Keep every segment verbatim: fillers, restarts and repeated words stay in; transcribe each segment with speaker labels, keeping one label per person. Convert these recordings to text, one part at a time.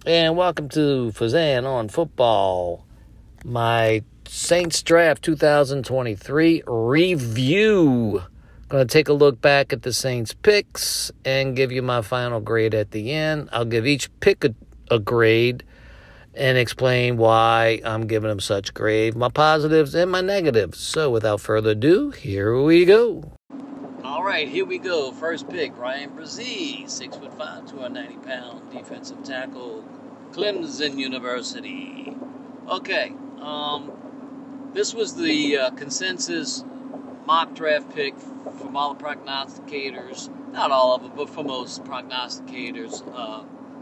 Speaker 1: And welcome to Fazan on Football, my Saints Draft twenty twenty-three review. Going to take a look back at the Saints picks and give you my final grade at the end. I'll give each pick a, a grade and explain why I'm giving them such grade, my positives and my negatives. So without further ado, here we go. All right, here we go. First pick, Ryan Brzee, six foot five, two hundred ninety pound defensive tackle, Clemson University. Okay, um, this was the uh, consensus mock draft pick from all the prognosticators. Not all of them, but for most prognosticators uh,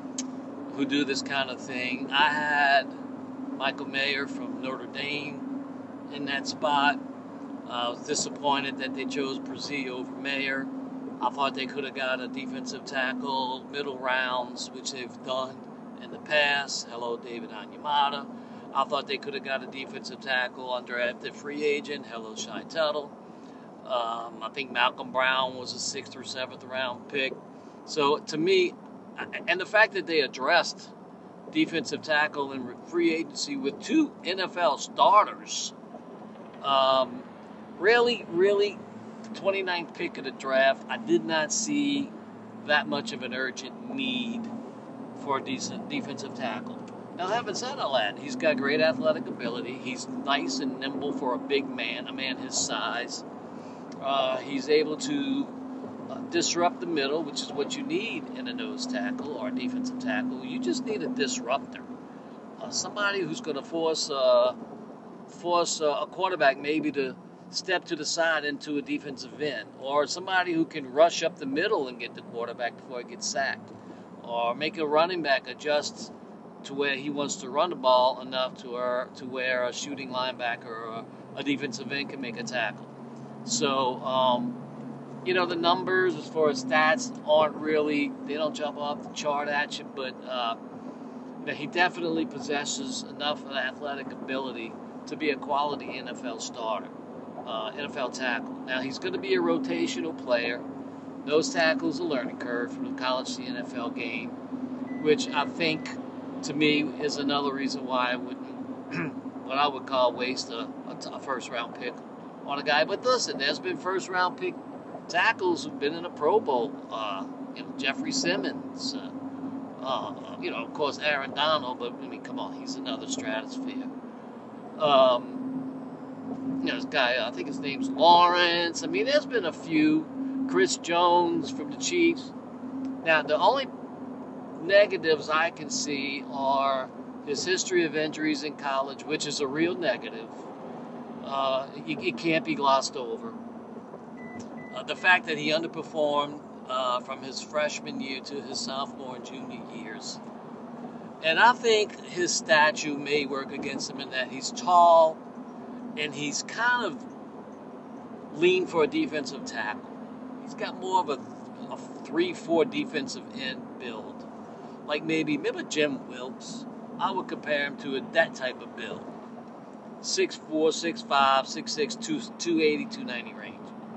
Speaker 1: who do this kind of thing. I had Michael Mayer from Notre Dame in that spot. I was disappointed that they chose Brzee over Mayer. I thought they could have got a defensive tackle middle rounds, which they've done in the past. Hello, David Onyemata. I thought they could have got a defensive tackle undrafted free agent. Hello, Shy Tuttle. Um, I think Malcolm Brown was a sixth or seventh round pick. So to me, and the fact that they addressed defensive tackle in free agency with two N F L starters, um, Really, really, the twenty-ninth pick of the draft, I did not see that much of an urgent need for a decent defensive tackle. Now, having said all that, he's got great athletic ability. He's nice and nimble for a big man, a man his size. Uh, he's able to uh, disrupt the middle, which is what you need in a nose tackle or a defensive tackle. You just need a disruptor. Uh, somebody who's going to force, uh, force uh, a quarterback maybe to step to the side into a defensive end, or somebody who can rush up the middle and get the quarterback before he gets sacked, or make a running back adjust to where he wants to run the ball enough to where, to where a shooting linebacker or a defensive end can make a tackle. So, um, you know, the numbers as far as stats aren't really, they don't jump off the chart at you, but uh, you know, he definitely possesses enough athletic ability to be a quality N F L starter. Uh, N F L tackle. Now, he's going to be a rotational player. Nose tackle's a learning curve from the college to the N F L game, which I think, to me, is another reason why I wouldn't, what I would call waste a, a, a first-round pick on a guy. But listen, there's been first-round pick tackles who've been in a Pro Bowl. Uh, you know, Jeffrey Simmons. Uh, uh, you know, of course, Aaron Donald, but, I mean, come on, he's another stratosphere. Um... You know, this guy, I think his name's Lawrence. I mean, there's been a few. Chris Jones from the Chiefs. Now, the only negatives I can see are his history of injuries in college, which is a real negative. Uh, it, it can't be glossed over. Uh, the fact that he underperformed uh, from his freshman year to his sophomore and junior years. And I think his stature may work against him in that he's tall, and he's kind of lean for a defensive tackle. He's got more of a, a three four defensive end build. Like maybe, remember Jim Wilkes? I would compare him to a, that type of build. six four, six five, six six, two eighty, two ninety range.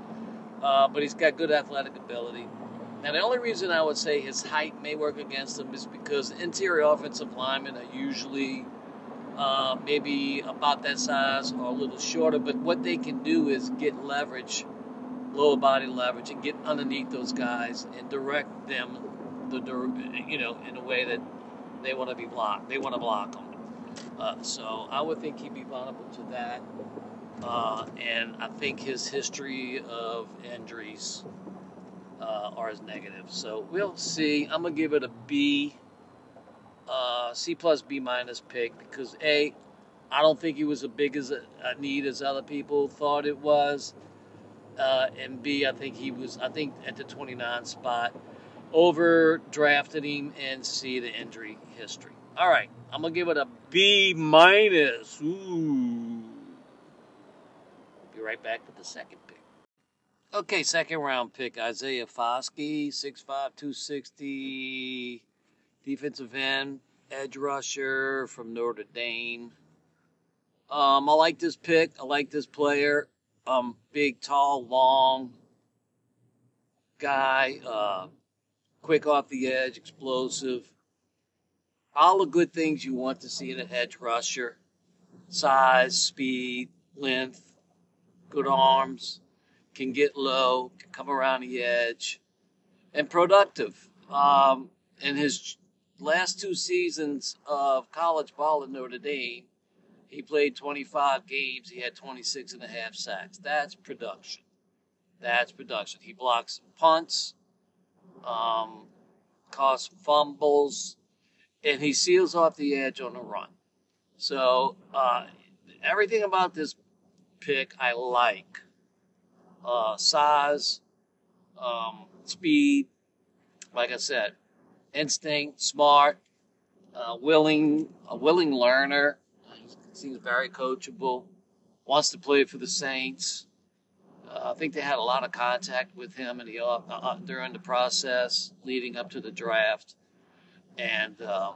Speaker 1: Uh, but he's got good athletic ability. Now, the only reason I would say his height may work against him is because interior offensive linemen are usually Uh, maybe about that size or a little shorter, but what they can do is get leverage, lower body leverage, and get underneath those guys and direct them, the you know, in a way that they want to be blocked. They want to block them. Uh, so I would think he'd be vulnerable to that. Uh, and I think his history of injuries uh, are as negative. So we'll see. I'm gonna give it a B. Uh, C plus B minus pick because A, I don't think he was as big as a, a need as other people thought it was, uh, and B, I think he was I think at the twenty-nine spot over drafted him, and C, the injury history. All right, I'm gonna give it a B minus. Ooh, be right back with the second pick. Okay, second round pick Isaiah Foskey, six five, two sixty. Defensive end, edge rusher from Notre Dame. Um, I like this pick. I like this player. Um, big, tall, long guy. Uh, quick off the edge, explosive. all the good things you want to see in an edge rusher: size, speed, length, good arms, can get low, can come around the edge, and productive. Um, in his last two seasons of college ball at Notre Dame, he played twenty-five games. He had twenty-six and a half sacks. That's production. That's production. He blocks punts, um, causes fumbles, and he seals off the edge on the run. So uh, everything about this pick I like. Uh, size, um, speed, like I said, instinct, smart, uh, willing, a willing learner. He seems very coachable. Wants to play for the Saints. Uh, I think they had a lot of contact with him in the uh, uh, during the process leading up to the draft, and uh,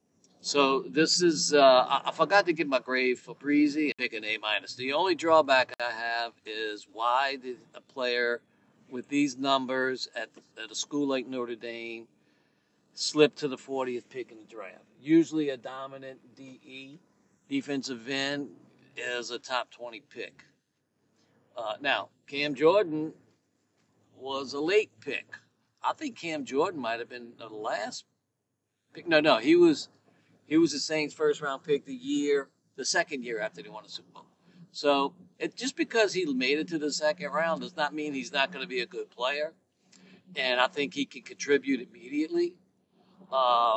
Speaker 1: so this is. Uh, I, I forgot to give my grade for Breezy. Pick an A minus. The only drawback I have is why did a player with these numbers at, the, at a school like Notre Dame slip to the fortieth pick in the draft? Usually a dominant D E, defensive end, is a top twenty pick. Uh, now, Cam Jordan was a late pick. I think Cam Jordan might have been the last pick. No, no, he was he was the Saints' first round pick the year, the second year after they won the Super Bowl. So it, just because he made it to the second round does not mean he's not going to be a good player. And I think he can contribute immediately. Uh,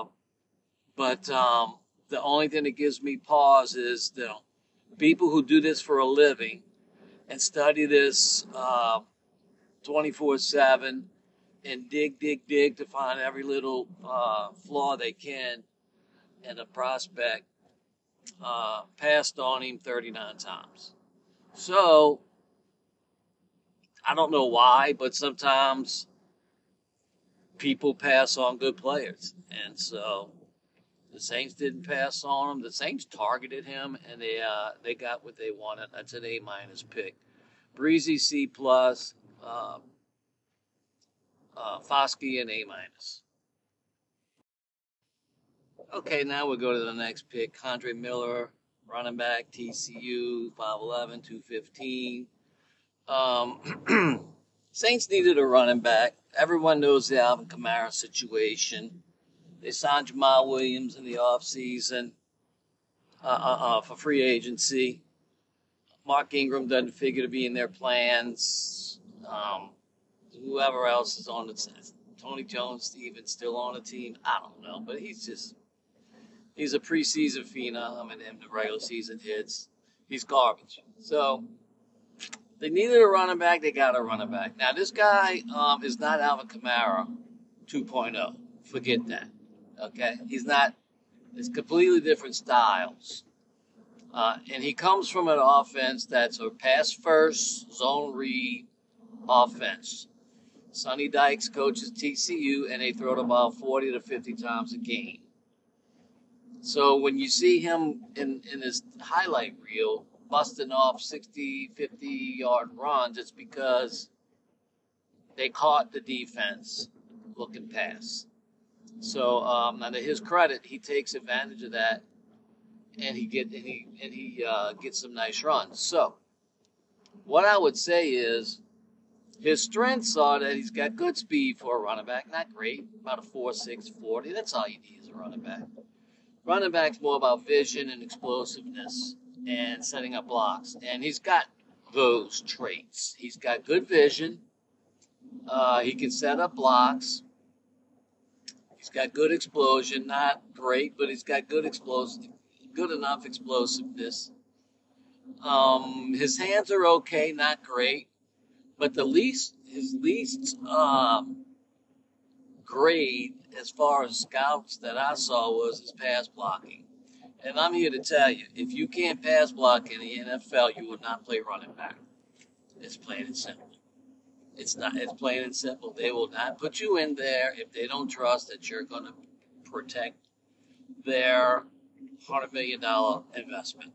Speaker 1: but um, the only thing that gives me pause is, you know, people who do this for a living and study this uh, twenty-four seven and dig, dig, dig to find every little uh, flaw they can in a prospect, uh, passed on him thirty-nine times. So, I don't know why, but sometimes people pass on good players. And so the Saints didn't pass on him. The Saints targeted him, and they uh, they got what they wanted. That's an A minus pick. Breezy C plus, uh, uh, Foskey an A minus. Okay, now we'll go to the next pick. Kendre Miller, running back, T C U, five eleven, two fifteen. Um, Saints needed a running back. Everyone knows the Alvin Kamara situation. They signed Jamal Williams in the offseason uh, uh, uh, for free agency. Mark Ingram doesn't figure to be in their plans. Um, whoever else is on the team. Tony Jones, Stevens, still on the team. I don't know, but he's just, he's a preseason phenom, and then the regular season hits, he's garbage. So they needed a running back. They got a running back. Now, this guy um, is not Alvin Kamara two point oh. Forget that. Okay? He's not. It's completely different styles. Uh, and he comes from an offense that's a pass-first, zone read offense. Sonny Dykes coaches T C U, and they throw the ball forty to fifty times a game. So when you see him in, in his highlight reel busting off sixty, fifty-yard runs, it's because they caught the defense looking pass. So, um, and to his credit, he takes advantage of that, and he get and he and he uh, gets some nice runs. So, what I would say is, his strengths are that he's got good speed for a running back, not great, about a four six forty. That's all you need as a running back. Running back's more about vision and explosiveness and setting up blocks, and he's got those traits. He's got good vision. Uh, he can set up blocks. He's got good explosion, not great, but he's got good explosive, good enough explosiveness. Um, his hands are okay, not great, but the least, his least um, grade as far as scouts that I saw was his pass blocking. And I'm here to tell you, if you can't pass block in the N F L, you will not play running back. It's plain and simple. It's not. It's plain and simple. They will not put you in there if they don't trust that you're going to protect their one hundred million dollars investment.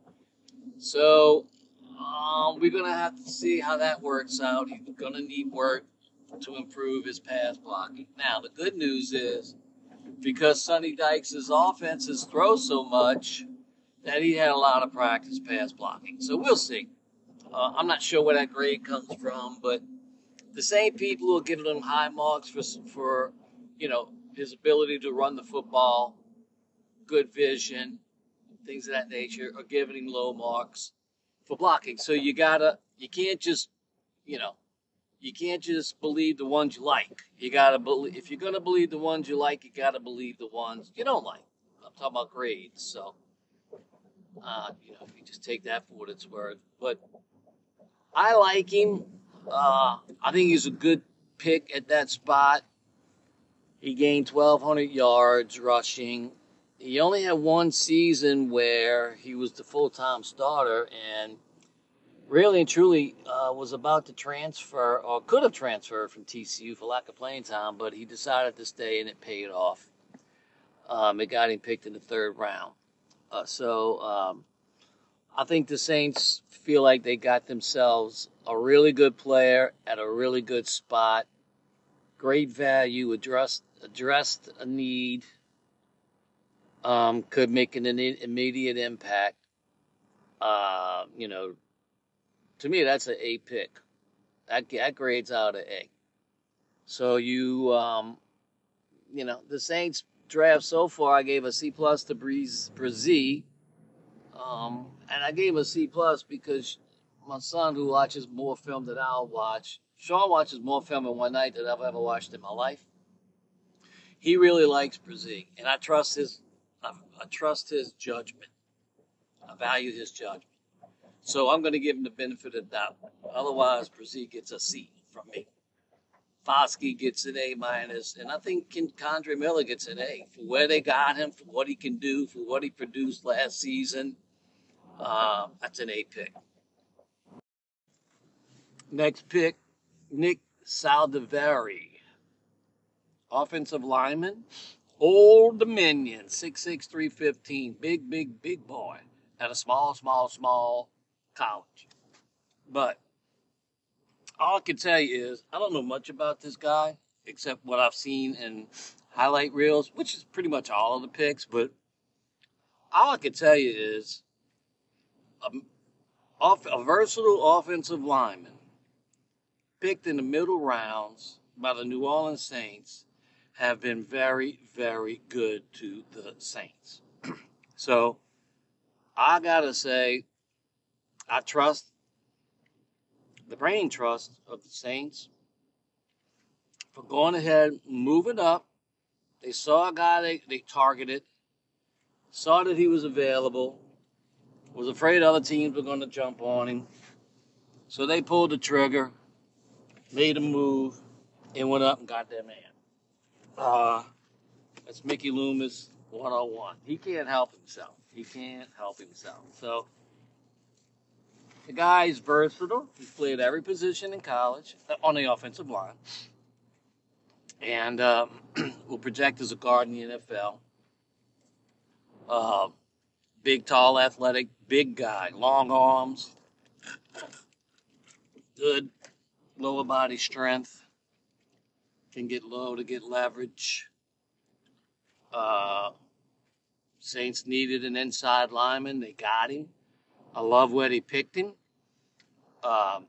Speaker 1: So um, we're going to have to see how that works out. He's going to need work to improve his pass blocking. Now, the good news is
Speaker 2: because Sonny Dykes' offenses throw so much that he had a lot of practice pass blocking. So we'll see. Uh, I'm not sure where that grade comes from, but the same people who are giving him high marks for, for you know, his ability to run the football, good vision, things of that nature, are giving him low marks for blocking. So you gotta, you can't just, you know, you can't just believe the ones you like. You gotta believe, if you're gonna believe the ones you like, you gotta believe the ones you don't like. I'm talking about grades, so uh, you know, you just take that for what it's worth. But I like him. Uh, I think he's a good pick at that spot. He gained twelve hundred yards rushing. He only had one season where he was the full-time starter, and really and truly uh, was about to transfer, or could have transferred from T C U for lack of playing time, but he decided to stay, and it paid off. Um, it got him picked in the third round. Uh, so um, I think the Saints feel like they got themselves a really good player at a really good spot. Great value, addressed, addressed a need, um, could make an immediate impact. Uh, you know, to me, that's an A pick. That, that grades out an A. So you, um, you know, the Saints draft so far, I gave a C plus to Breeze Brzee. Um, and I gave a C plus because my son, who watches more film than I'll watch, Sean watches more film in one night than I've ever watched in my life. He really likes Brzee, and I trust his, I, I trust his judgment. I value his judgment. So I'm going to give him the benefit of the doubt. Otherwise, Brzee gets a C from me. Foskey gets an A minus, and I think Kendre Miller gets an A for where they got him, for what he can do, for what he produced last season. Uh, that's an A pick. Next pick, Nick Saldiveri, offensive lineman, Old Dominion, six six, three fifteen, big, big, big boy at a small, small, small college. But all I can tell you is I don't know much about this guy except what I've seen in highlight reels, which is pretty much all of the picks. But all I can tell you is a, a versatile offensive lineman picked in the middle rounds by the New Orleans Saints have been very, very good to the Saints. So I got to say, I trust the brain trust of the Saints for going ahead, moving up. They saw a guy they, they targeted, saw that he was available, was afraid other teams were going to jump on him. So they pulled the trigger, made a move, and went up and got their man. Uh, that's Mickey Loomis one oh one. He can't help himself. He can't help himself. So the guy's versatile. He played every position in college on the offensive line. And um, will project as a guard in the N F L. Uh, big, tall, athletic, big guy, long arms, good lower body strength, can get low to get leverage. Uh, Saints needed an inside lineman. They got him. I love where they picked him. Um,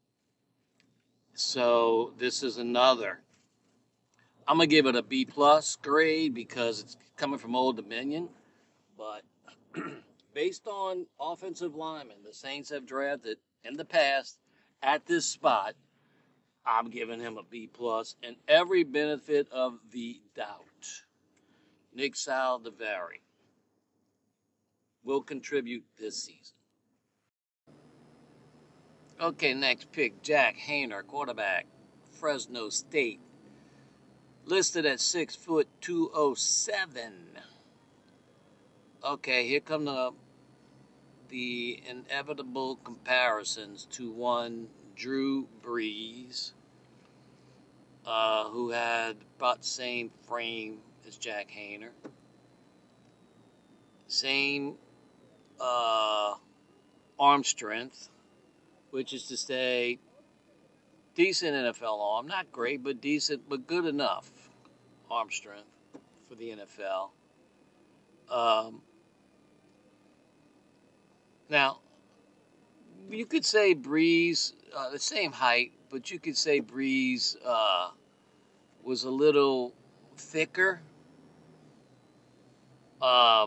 Speaker 2: so this is another. I'm going to give it a B plus grade because it's coming from Old Dominion. But based on offensive linemen the Saints have drafted in the past at this spot, I'm giving him a B plus and every benefit of the doubt. Nick Saldiveri will contribute this season. Okay, next pick, Jack Haener, quarterback, Fresno State. Listed at six foot two oh seven. Okay, here come the the inevitable comparisons to one Drew Brees, uh, who had about the same frame as Jack Haener. Same uh, arm strength, which is to say, decent N F L arm. Not great, but decent, but good enough arm strength. for the N F L. Um, now, you could say Brees, uh, the same height, but you could say Brees uh, was a little thicker. Uh,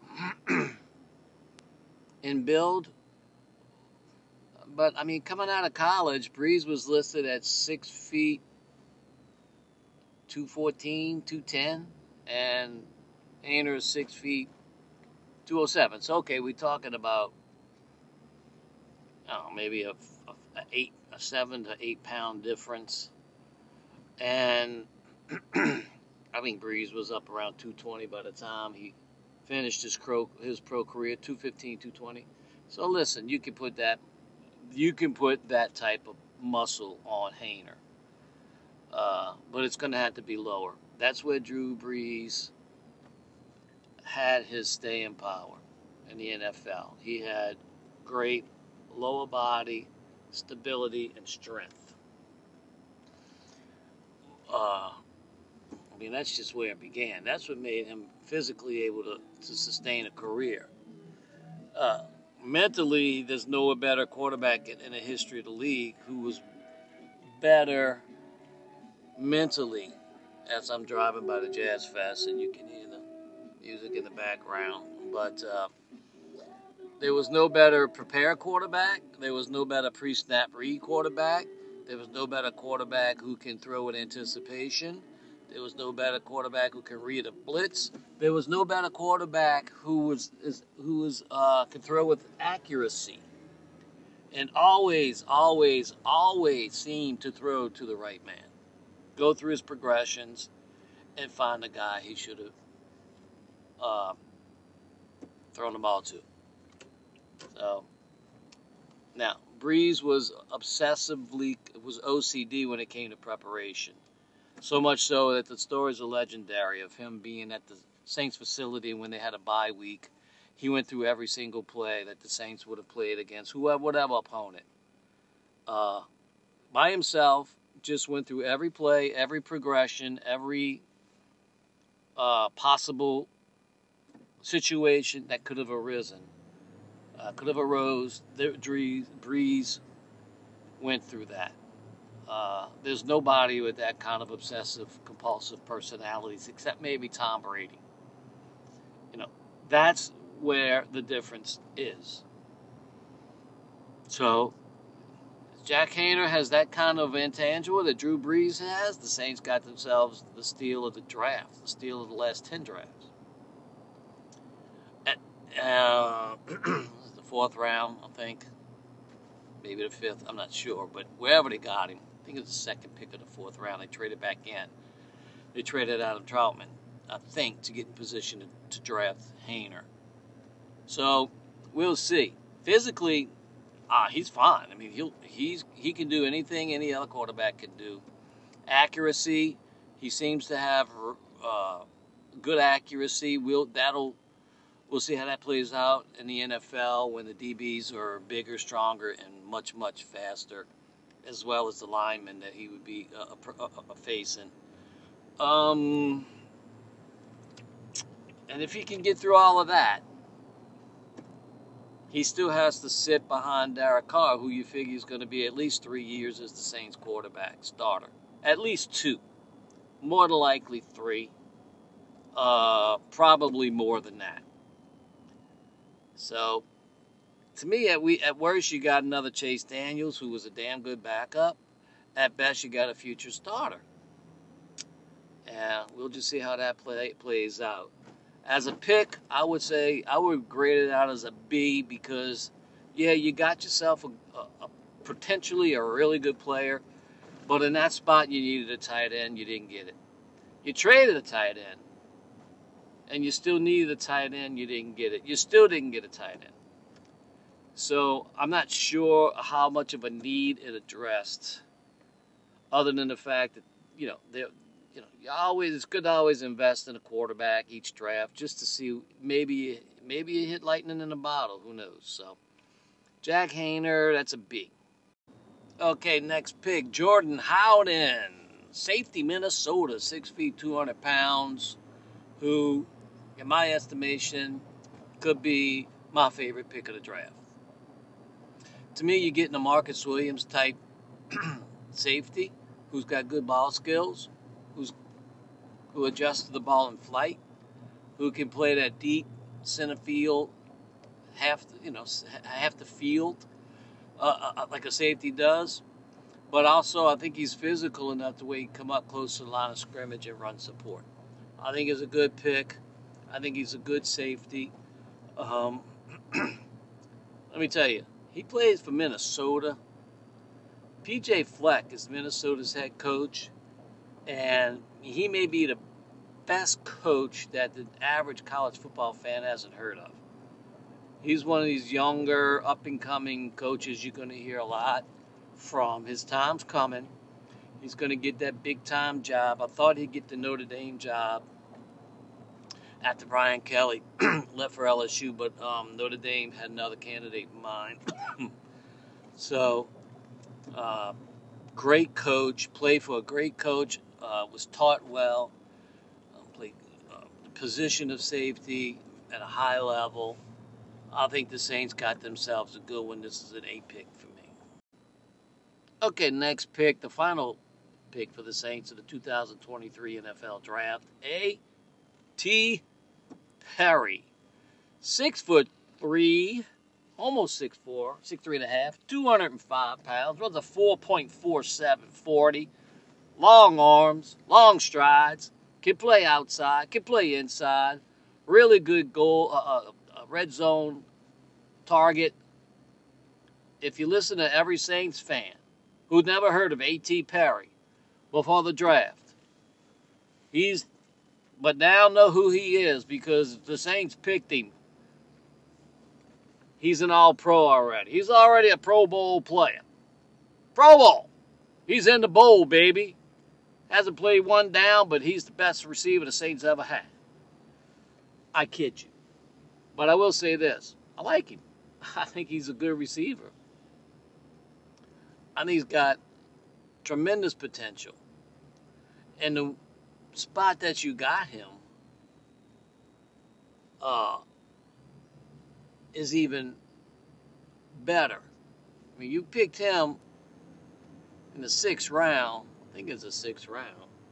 Speaker 2: in build. But, I mean, coming out of college, Brees was listed at six feet, two fourteen, two ten, and Haener is six feet, two oh seven. So, okay, we're talking about, I don't know, maybe a, a, a, eight, a seven to eight pound difference. And, I think Brees was up around two twenty by the time he finished his pro, his pro career, two fifteen, two twenty. So, listen, you can put that You can put that type of muscle on Haener. Uh, but it's going to have to be lower. That's where Drew Brees had his staying power in the N F L. He had great lower body stability and strength. Uh, I mean, that's just where it began. That's what made him physically able to, to sustain a career. Uh, Mentally, there's no better quarterback in, in the history of the league who was better mentally. As I'm driving by the Jazz Fest, and you can hear the music in the background, but uh, there was no better prepared quarterback. There was no better pre-snap read quarterback. There was no better quarterback who can throw with anticipation. There was no better quarterback who can read a blitz. There was no better quarterback who was is, who was uh, could throw with accuracy, and always, always, always seemed to throw to the right man. Go through his progressions and find the guy he should have uh, thrown the ball to. So now Brees was obsessively was O C D when it came to preparation. So much so that the stories are legendary of him being at the Saints facility when they had a bye week. He went through every single play that the Saints would have played against whoever, whatever opponent. Uh, by himself, just went through every play, every progression, every uh, possible situation that could have arisen, uh, could have arose. Brees went through that. Uh, there's nobody with that kind of obsessive, compulsive personalities except maybe Tom Brady. You know, that's where the difference is. So, Jack Haener has that kind of intangible that Drew Brees has. The Saints got themselves the steal of the draft, the steal of the last ten drafts. At, uh, the fourth round, I think. Maybe the fifth, I'm not sure. But wherever they got him, I think it was the second pick of the fourth round. They traded back in. They traded Adam Troutman, I think, to get in position to, to draft Haener. So we'll see. Physically, ah, he's fine. I mean, he'll he's he can do anything any other quarterback can do. Accuracy, he seems to have uh, good accuracy. We'll that'll we'll see how that plays out in the N F L when the D Bs are bigger, stronger, and much much faster, as well as the linemen that he would be uh, uh, uh, facing. Um, and if he can get through all of that, he still has to sit behind Derek Carr, who you figure is going to be at least three years as the Saints quarterback starter. At least two. More than likely three. Uh, probably more than that. So, to me, at, we, at worst, you got another Chase Daniels, who was a damn good backup. At best, you got a future starter. And we'll just see how that play, plays out. As a pick, I would say I would grade it out as a B because, yeah, you got yourself a, a, a potentially a really good player, but in that spot you needed a tight end, you didn't get it. You traded a tight end, and you still needed a tight end, you didn't get it. You still didn't get a tight end. So I'm not sure how much of a need it addressed, other than the fact that, you know, they're You know, you always it's good to always invest in a quarterback each draft just to see maybe maybe you hit lightning in a bottle. Who knows? So, Jack Haener, that's a B. Okay, next pick, Jordan Howden, safety, Minnesota, six feet, two hundred pounds, who, in my estimation, could be my favorite pick of the draft. To me, you're getting a Marcus Williams type safety who's got good ball skills, who's who adjusts to the ball in flight, who can play that deep center field, half you know half the field, uh, uh, like a safety does. But also, I think he's physical enough to where he can come up close to the line of scrimmage and run support. I think he's a good pick. I think he's a good safety. Um, let me tell you, he plays for Minnesota. P J Fleck is Minnesota's head coach, and he may be the best coach that the average college football fan hasn't heard of. He's one of these younger, up-and-coming coaches you're going to hear a lot from. His time's coming. He's going to get that big-time job. I thought he'd get the Notre Dame job after Brian Kelly left for L S U, but um, Notre Dame had another candidate in mind. So, uh, great coach, played for a great coach, uh, was taught well, uh, played uh, the position of safety at a high level. I think the Saints got themselves a good one. This is an A pick for me. Okay, next pick, the final pick for the Saints of the two thousand twenty-three N F L Draft. A. T. Perry. Six foot three, almost six four, six three and a half, two hundred five pounds, runs a four point four seven forty. Long arms, long strides, can play outside, can play inside. Really good goal, uh, uh, red zone target. If you listen to every Saints fan who'd never heard of A T. Perry before the draft, he's, but now know who he is because the Saints picked him. He's an all-pro already. He's already a Pro Bowl player. Pro Bowl. He's in the bowl, baby. Hasn't played one down, but he's the best receiver the Saints ever had. I kid you. But I will say this. I like him. I think he's a good receiver. I think he's got tremendous potential. And the spot that you got him uh, is even better. I mean, you picked him in the sixth round. I think it's the sixth round.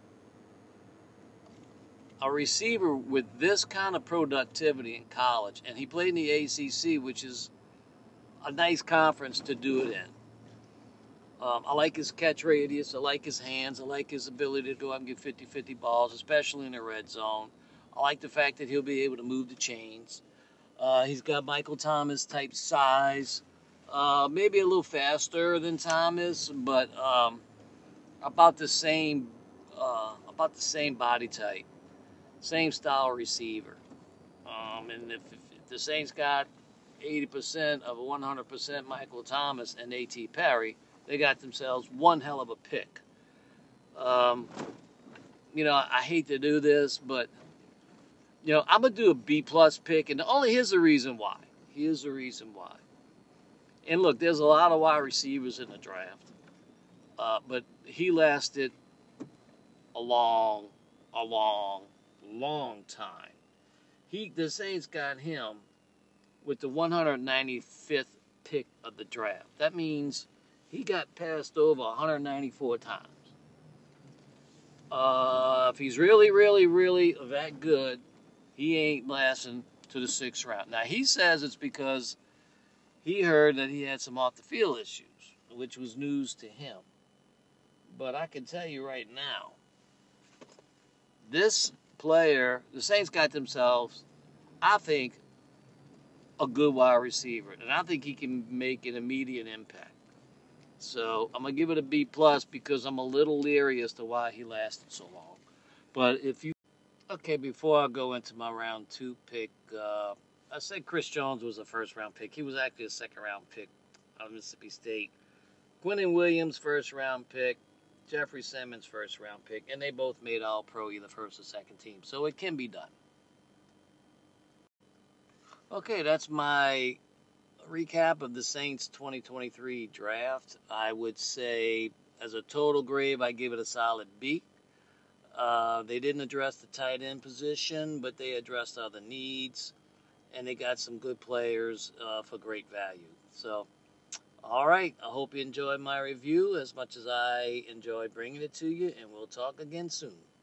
Speaker 2: A receiver with this kind of productivity in college, and he played in the A C C, which is a nice conference to do it in. Um, I like his catch radius. I like his hands. I like his ability to go out and get fifty-fifty balls, especially in the red zone. I like the fact that he'll be able to move the chains. Uh, he's got Michael Thomas type size. Uh, maybe a little faster than Thomas, but um, about the same, uh, about the same body type, same style receiver. Um, and if, if the Saints got eighty percent of a one hundred percent Michael Thomas and A T. Perry, they got themselves one hell of a pick. Um, you know, I hate to do this, but, you know, I'm going to do a B-plus pick, and only here's the reason why. Here's the reason why. And look, there's a lot of wide receivers in the draft, uh, but he lasted a long, a long, long time. He, the Saints got him with the one hundred ninety-fifth pick of the draft. That means he got passed over one hundred ninety-four times. Uh, if he's really, really, really that good, he ain't lasting to the sixth round. Now, he says it's because he heard that he had some off-the-field issues, which was news to him. But I can tell you right now, this player, the Saints got themselves, I think, a good wide receiver. And I think he can make an immediate impact. So I'm going to give it a B plus because I'm a little leery as to why he lasted so long. But if you... Okay, before I go into my round two pick, uh, I said Chris Jones was a first round pick. He was actually a second round pick out of Mississippi State. Quinnen Williams, first round pick. Jeffrey Simmons, first round pick. And they both made all pro either first or second team. So it can be done. Okay, that's my recap of the Saints twenty twenty-three draft. I would say, as a total grade, I give it a solid B. Uh, they didn't address the tight end position, but they addressed other needs, and they got some good players uh, for great value. So, all right, I hope you enjoyed my review as much as I enjoyed bringing it to you, and we'll talk again soon.